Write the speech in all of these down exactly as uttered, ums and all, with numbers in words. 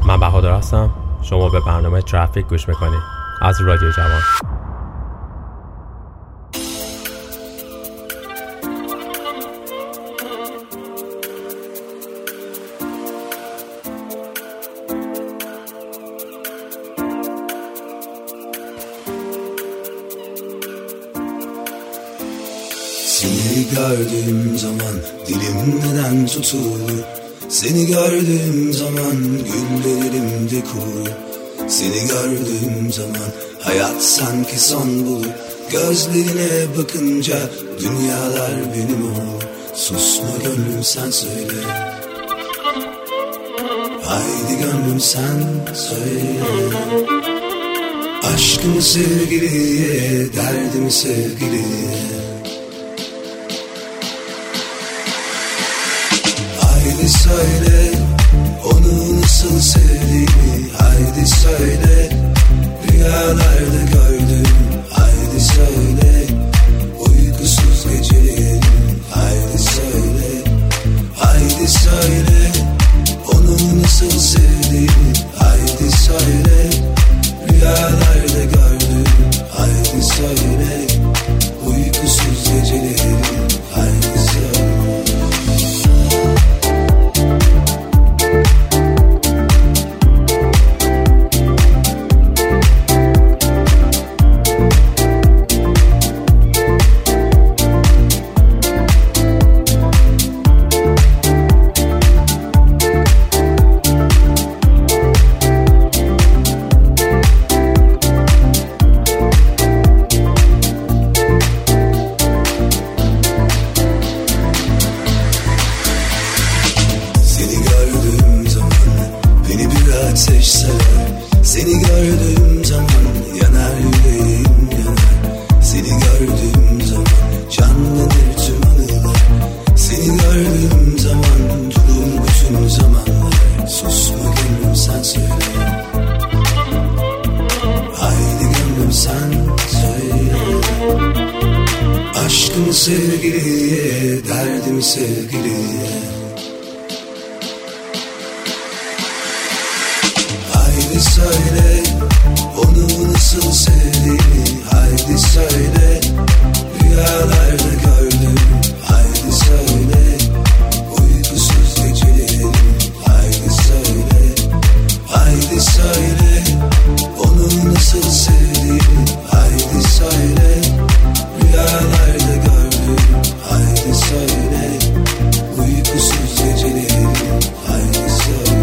من بهادر هستم. شما به برنامه ترافیک گوش میکنید از رادیو جوان. Seni gördüğüm zaman dilim neden tutulur? Seni gördüğüm zaman güllerimde kurur. Seni gördüğüm zaman hayat sanki son bulur. Gözlerine bakınca dünyalar benim olur. Susma gönlüm sen söyle. Haydi gönlüm sen söyle. Aşkımı sevgiliye, derdimi sevgiliye. Haydi söyle, onu nasıl sevdiğimi. Haydi söyle, rüyalarda gördüm. Haydi söyle, uykusuz gecelerim. Haydi söyle, haydi söyle, onu nasıl sevdiğimi. Haydi söyle, rüyalarda gördüm. Haydi söyle, uykusuz gecelerim. Haydi söyle. Sevgiliye, derdimi sevgiliye. Haydi söyle, onu nasıl sevdiğimi. Haydi söyle, rüyalarda gördüm. Haydi söyle, uykusuz gecelerim. Haydi söyle, haydi söyle, onu nasıl sevdiğimi. Haydi söyle, rüyalarda gördüm. Haydi söyle, uykusuz gecelerim. Haydi söyle.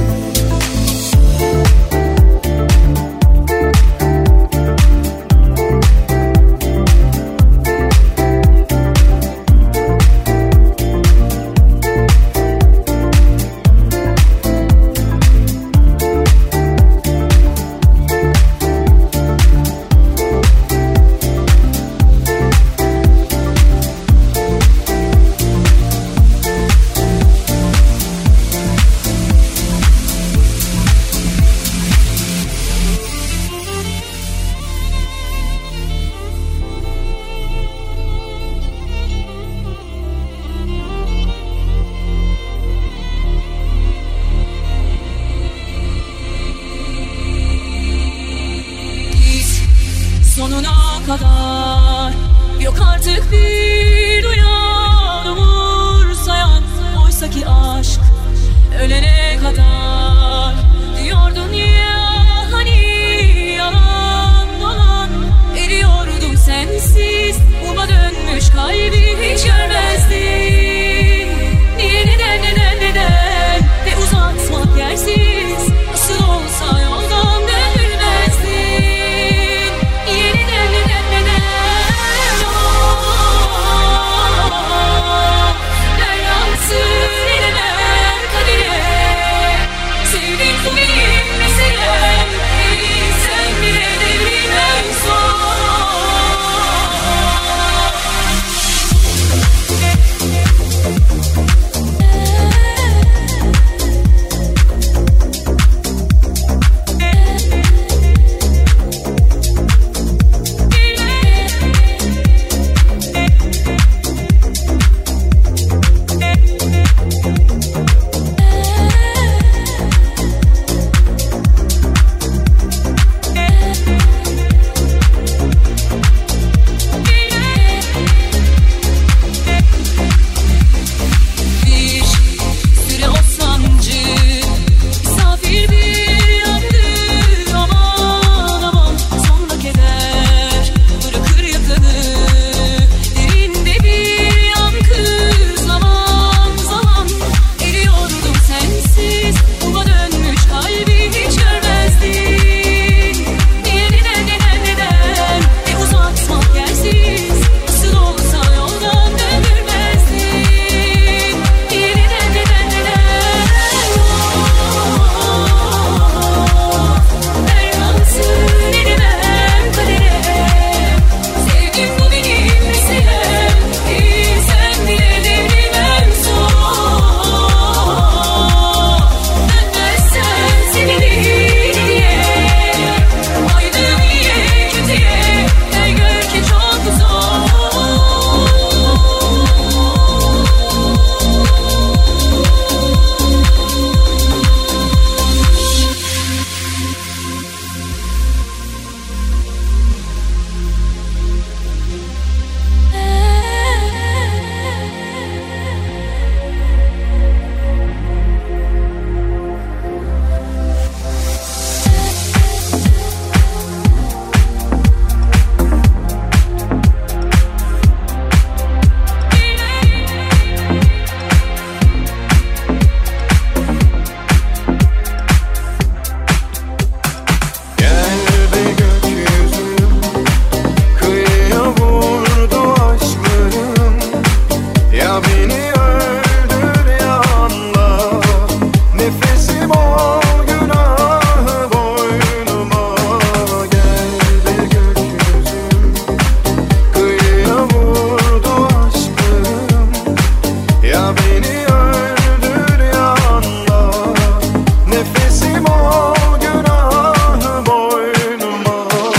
beni öldür ya anla. Nefesim ol günahı boynuma. Gel be gökyüzüm, kıyıya vurdu aşkım. Ya beni öldür ya anla. Nefesim ol günahı boynuma.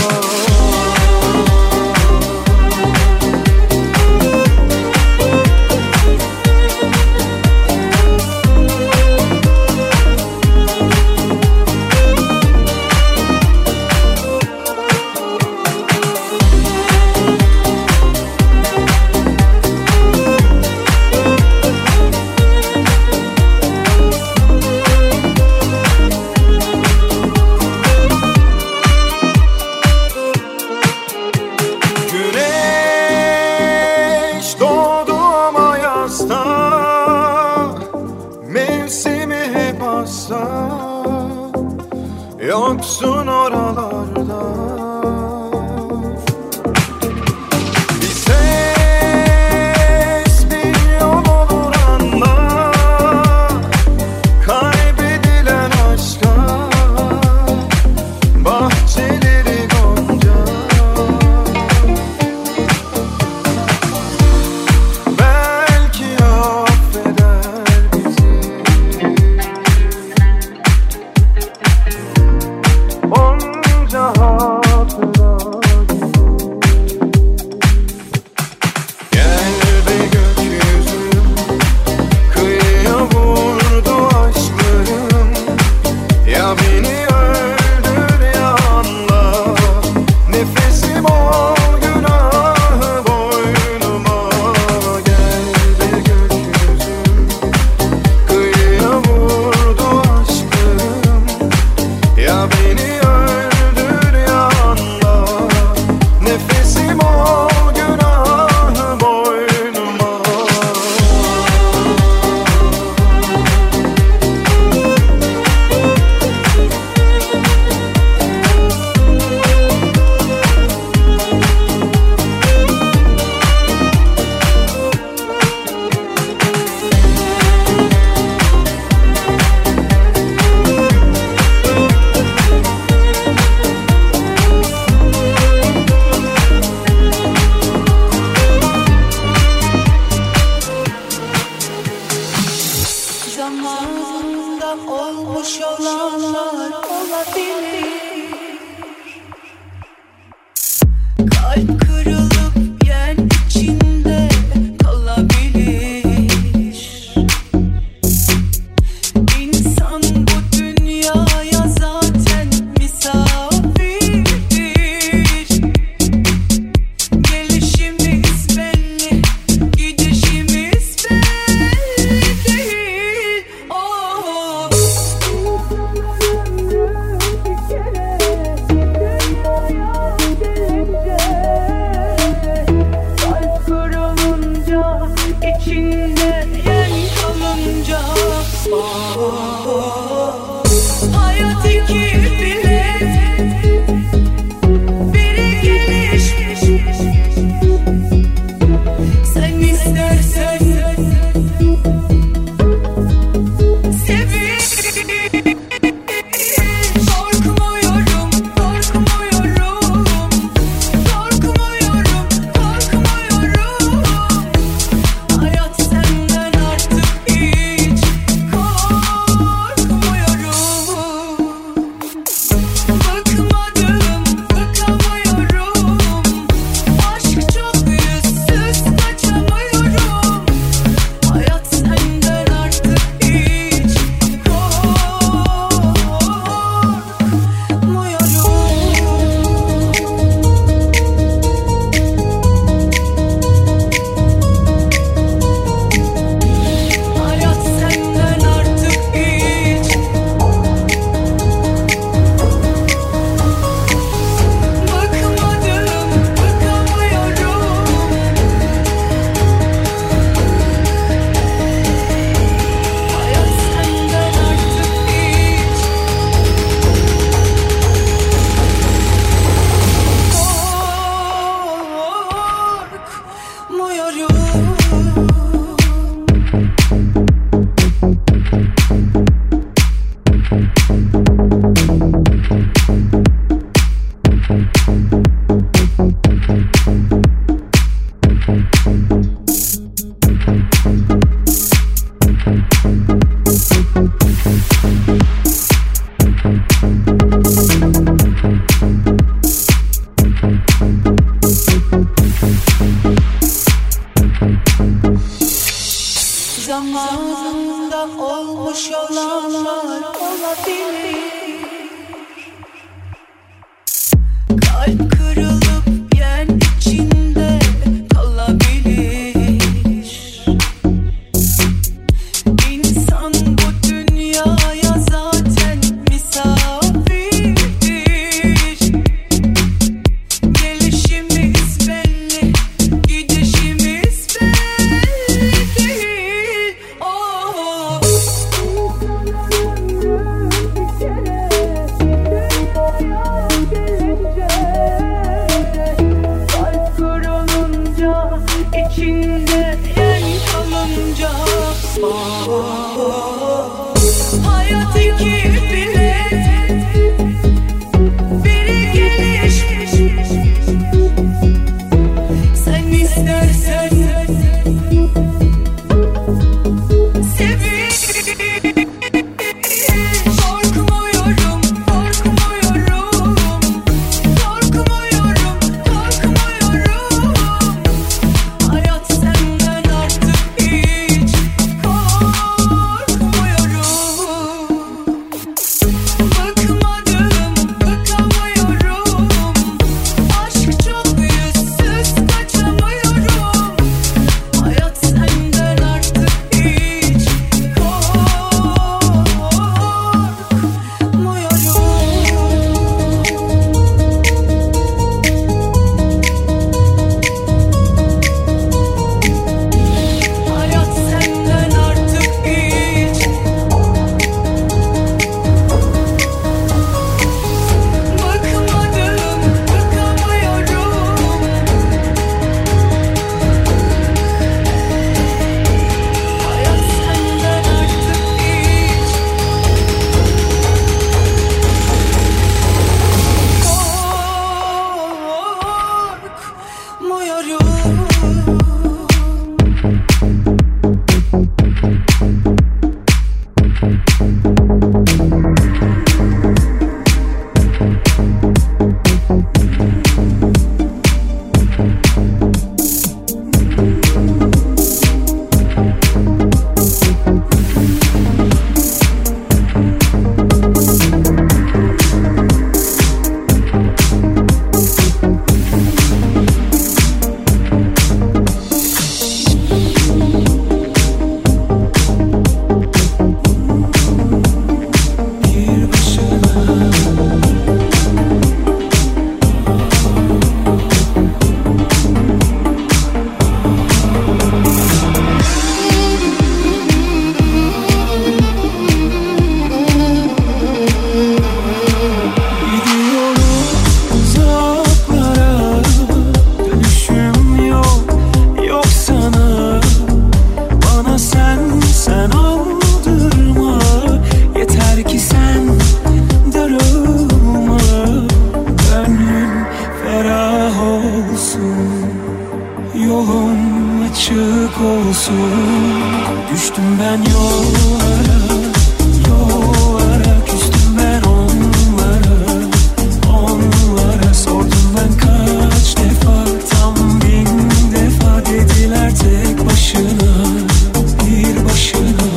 Güneş doğdu ama yazda, mevsimi hep hasta. Yoksun oralarda. Bir ses, bir yol olur anla. Kaybedilen aşka, bahçeleri gonca. Belki affeder bizi. Onca hatıra gibi. Gel be gökyüzüm, kıyıya vurdu aşklarım. Ya beni öldür ya anla. Nefesim ol günahı boynuma. Gel be gökyüzüm, kıyıya vurdu aşklarım. Ya beni öldür ya anla. Nefesim ol günahı boynuma. Zamanında olmuş olanlar olabilir. Kalp kırılıp yen içinde kalabilir. İnsan bu dünyaya zaten misafirdir. Gelişimiz belli, gidişimiz belli değil. Oh. Bir kere Oh zamanında olmuş olanlar olabilir. Kalp kırılıp yen içinde kalabilir. İnsan bu dünyaya zaten misafirdir. Gelişimiz belli, gidişimiz belli değil. Oh. Kalp kırılınca, içinde yen kalınca, oh. Hayat iki bilet, biri geliş. Sen istersen sevin. Korkmuyorum, korkmuyorum, korkmuyorum, korkmuyorum. Hayat senden artık hiç korkmuyorum. Bıkmadım, bıkamıyorum. Aşk çok yüzsüz, kaçamıyorum. Hayat senden artık hiç korkmuyorum. Hayat senden artık hiç bıkmadım, bıkamıyorum. Hayat senden artık hiç korkmuyorum. Bir başına gidiyorum uzaklara, dönüşüm yok, yok sana. Bana sen, sen aldırma. Yeter ki sen darılma. Gönlüm ferah olsun, yolun açık olsun. Düştüm ben yollara, yollara. Küstüm ben onlara, onlara. Sordum ben kaç defa, tam bin defa. Dediler tek başına, bir başına.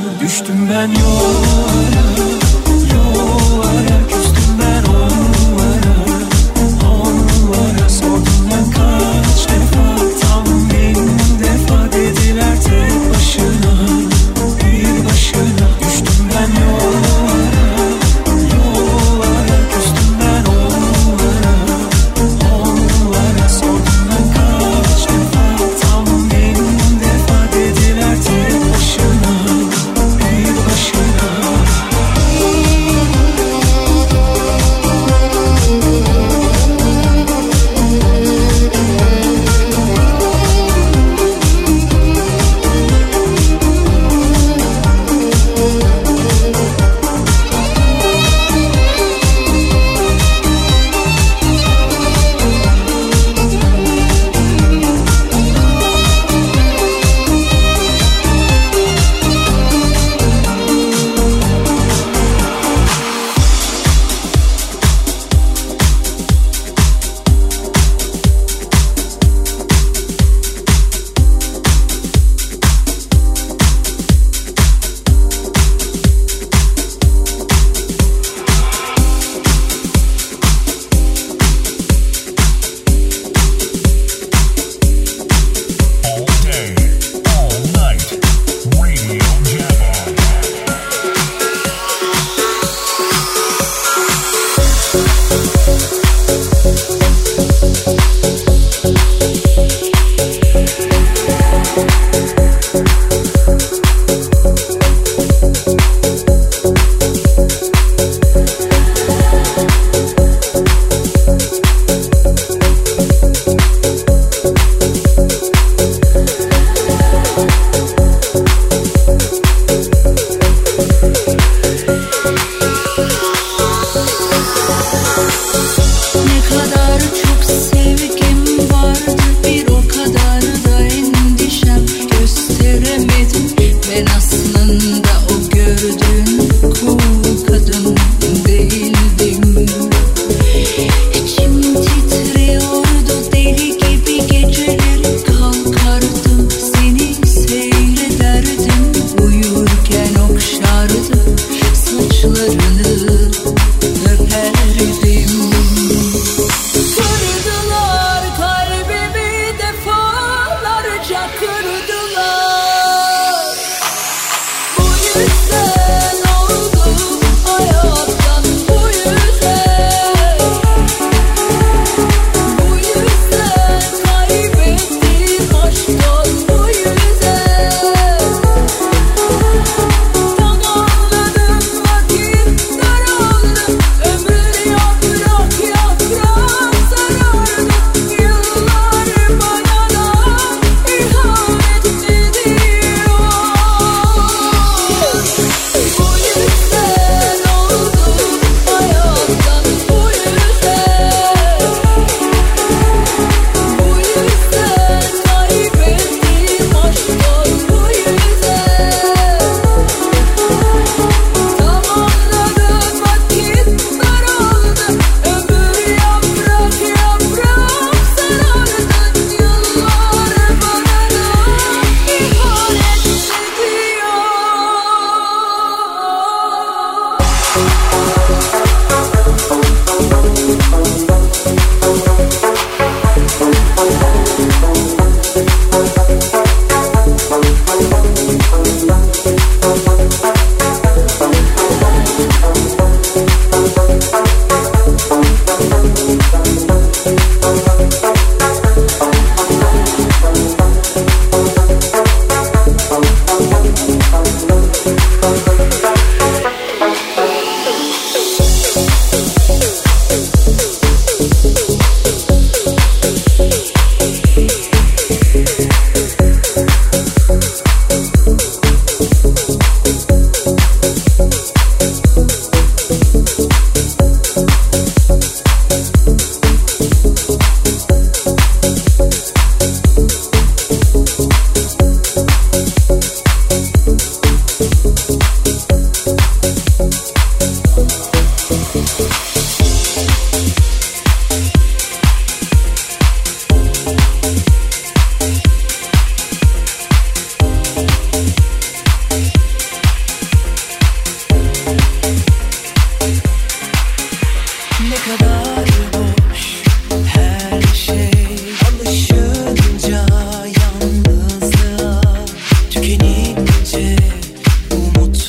Düştüm ben yollara, yollara. Küstüm ben onlara, onlara. Sordum ben kaç defa, tam bin defa. Dediler tek başına, bir başına. Düştüm ben yollara, yollara. Küstüm ben onlara, onlara. Sordum ben kaç defa, tam bin defa. Dediler tek başına, bir başına.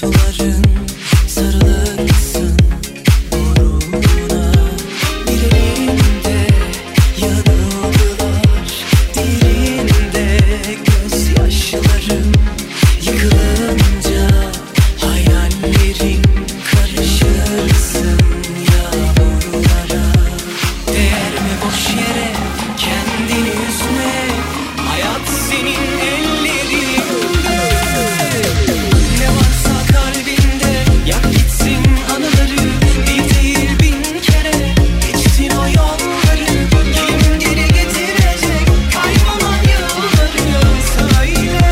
umutların sarılırsın gururuna. Bir elinde yanıldılar, dilinde gözyaşlarım. Yıkılınca hayallerin karışırsın yağmurlara. Değer mi boş yere kendini üzme, hayat senin ellerinde. Ne varsa kalbinde yak gitsin anıları, bir değil bin kere geçtin o yolları. Kim geri getirecek kaybolan yılları, söyle.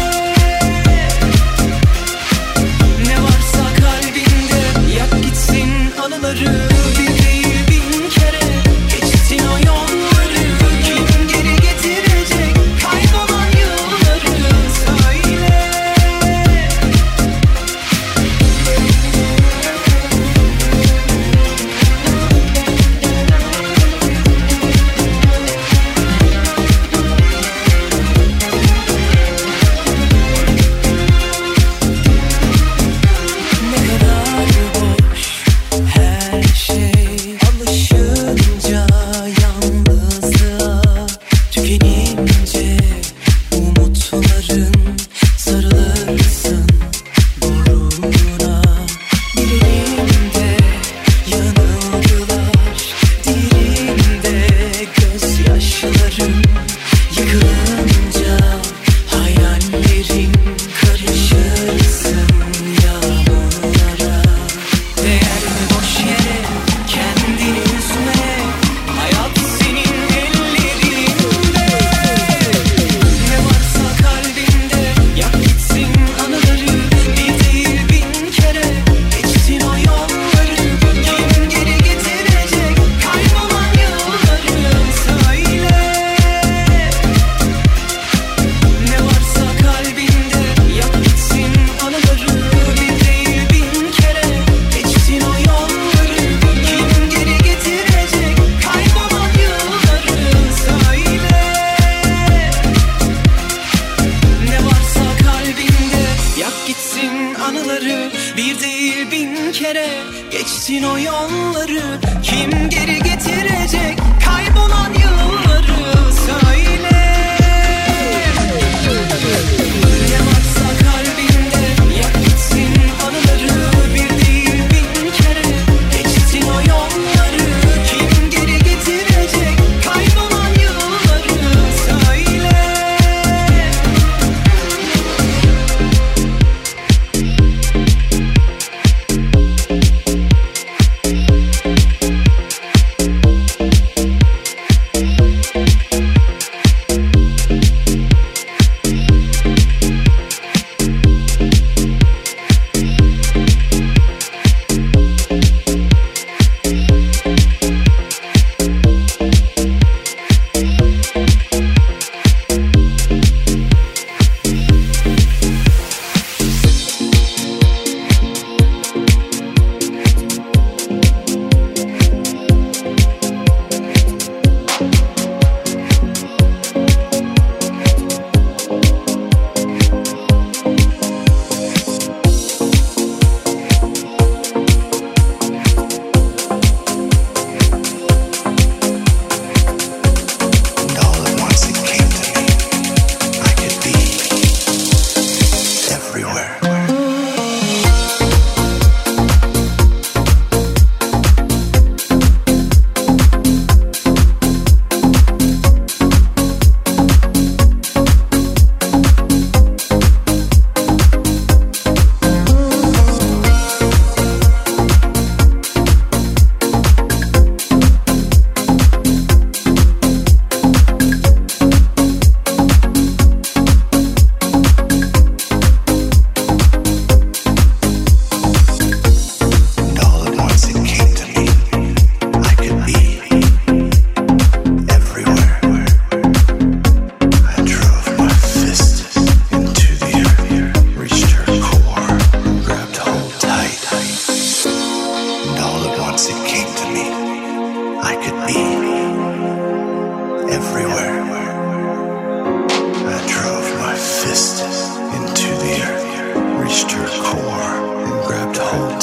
Ne varsa kalbinde yak gitsin anıları, bir değil bin kere geçtin o yolları. Kim geri getirecek kaybolan yılları, söyle. Ne kadar boş her şey, alışınca yalnızlığa, tükenince umutların sarılırsın gururuna. Bir elinde yanıldılar, dilinde gözyaşlarım. Yıkılınca hayallerin karışırsın yağmurlara. Değer mi boş yere kendini üzme, hayat senin ellerinde. Ne varsa kalbinde yak gitsin anıları, bir değil bin kere geçtin o yolları. Kim geri getirecek kaybolan yılları, söyle. Ne varsa kalbinde yak gitsin anıları, bir değil bin kere geçtin o yolları. Kim geri getirecek kaybolan yılları, söyle. Ne varsa kalbinde yak gitsin anıları, bir değil bin kere geçtin o yolları. Kim geri getirecek kaybolan yılları, söyle. Ne varsa kalbinde yak gitsin anıları, bir değil bin kere geçtin o yolları. Kim geri getirecek kaybolan yılları, söyle.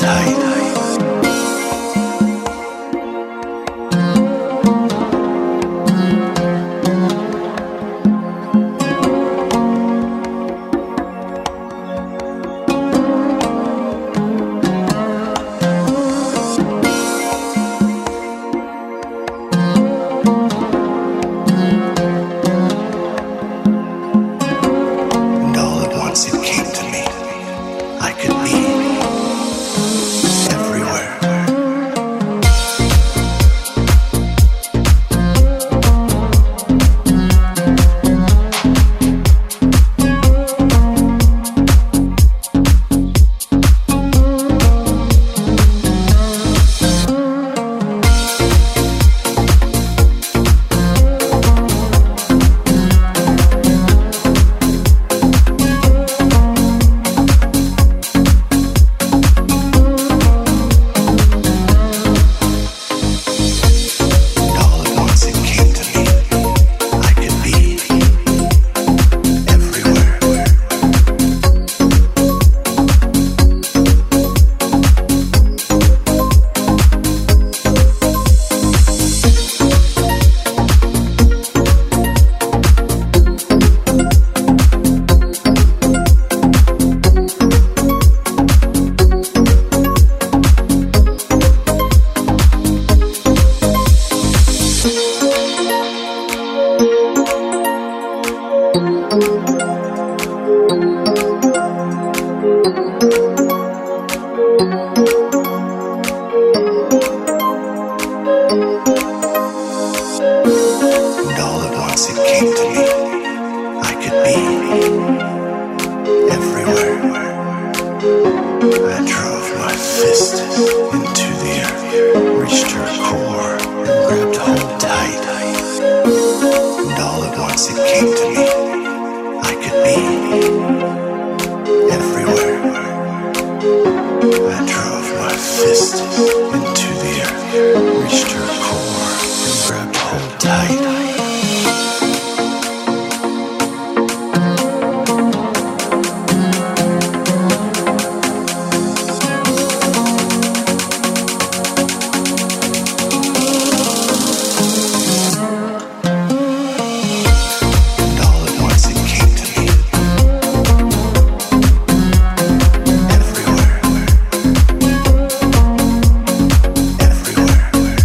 Everywhere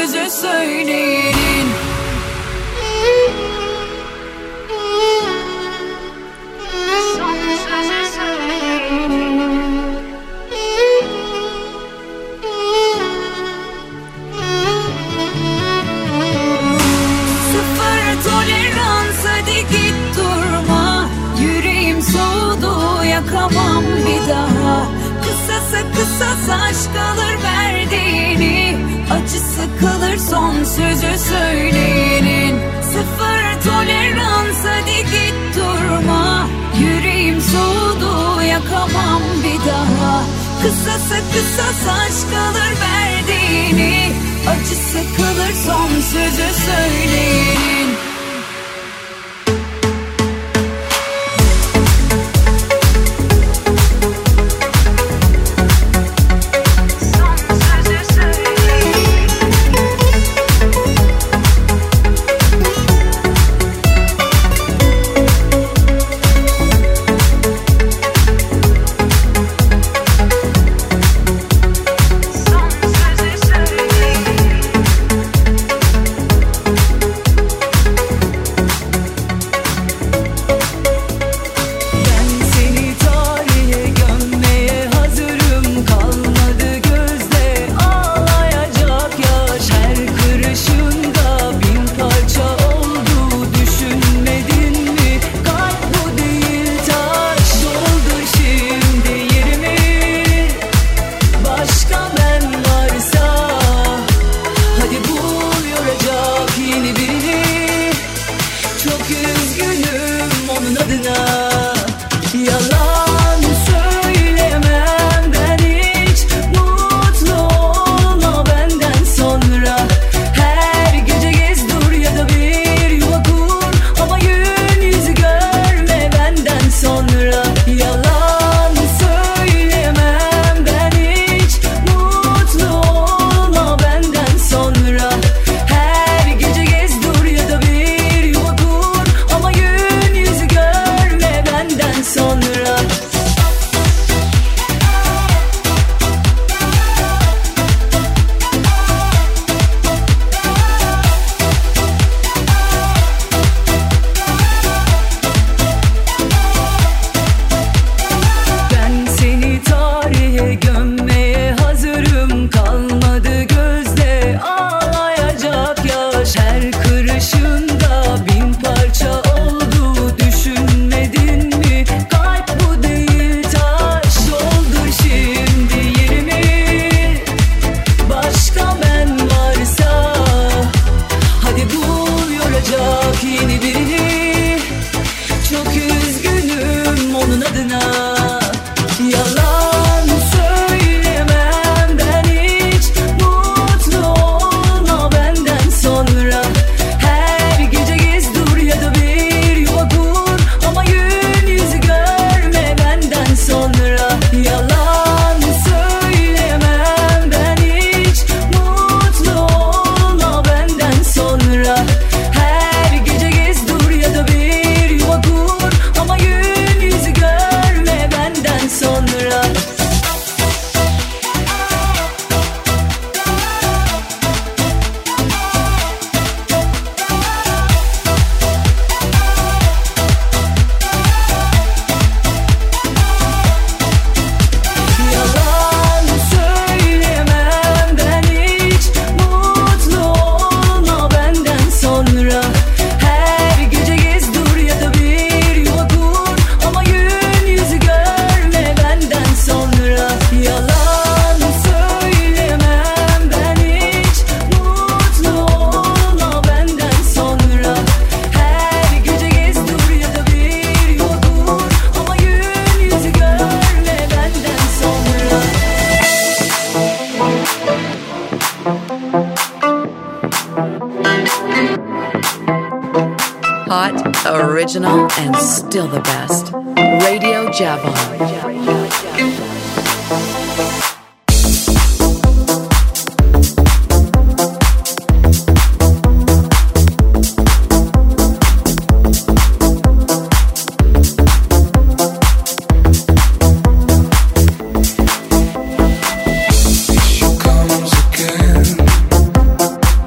sözü söyleyenin. Son sözü söyleyenin. Sıfır tolerans, hadi git durma. Yüreğim soğudu, yakamam bir daha. Kısası kısas aşk alır verdiğini, acısı kalır son sözü söyleyenin. Sıfır tolerans, hadi git durma. Yüreğim soğudu, yakamam bir daha. Kısası kısas aşk alır verdiğini, acısı kalır son sözü söyleyenin. Original and still the best. Radio Javon. She comes again.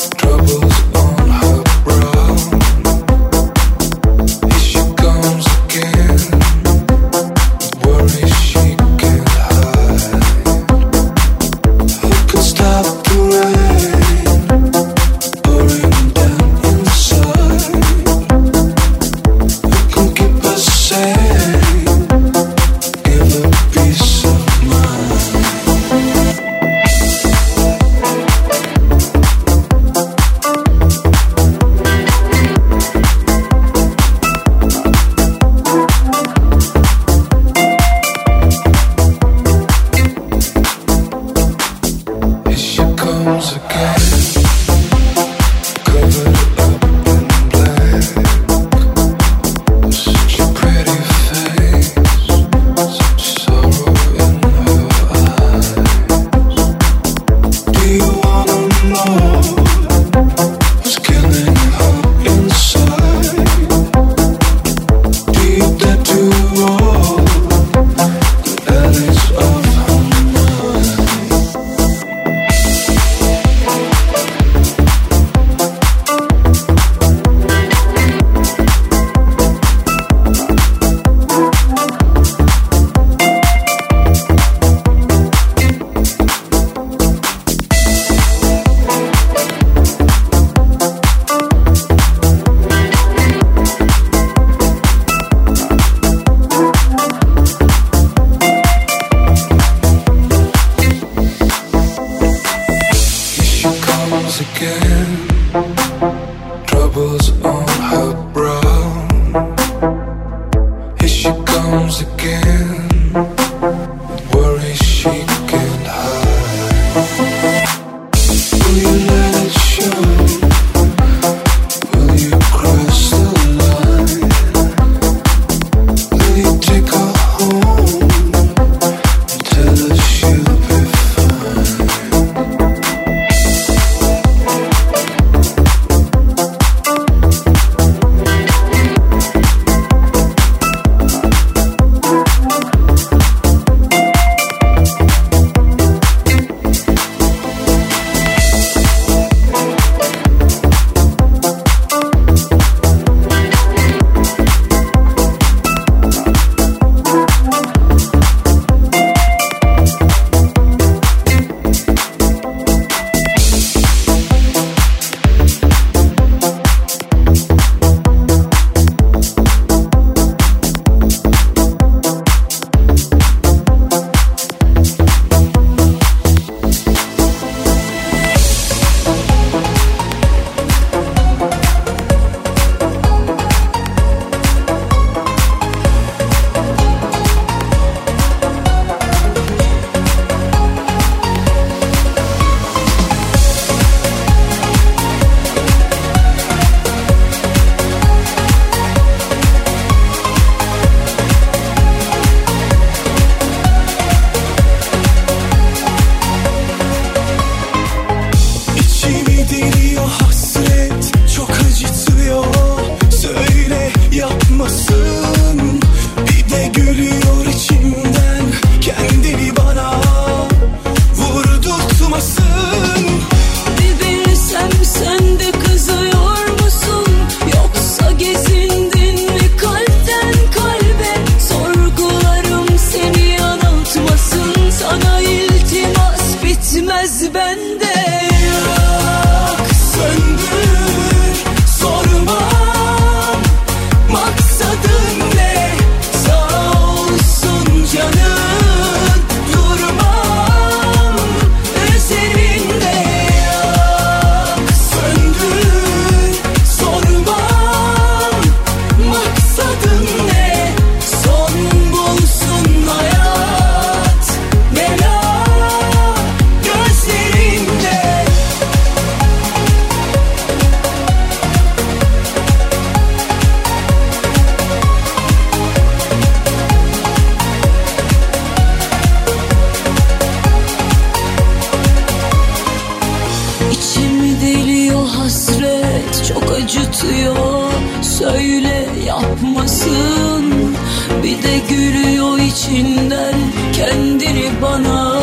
kızıyor, söyle yapmasın. Bir de gülüyor içinden, kendini bana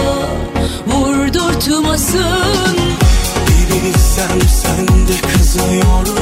vurdurtmasın. Bir bilsem sen de kızıyorum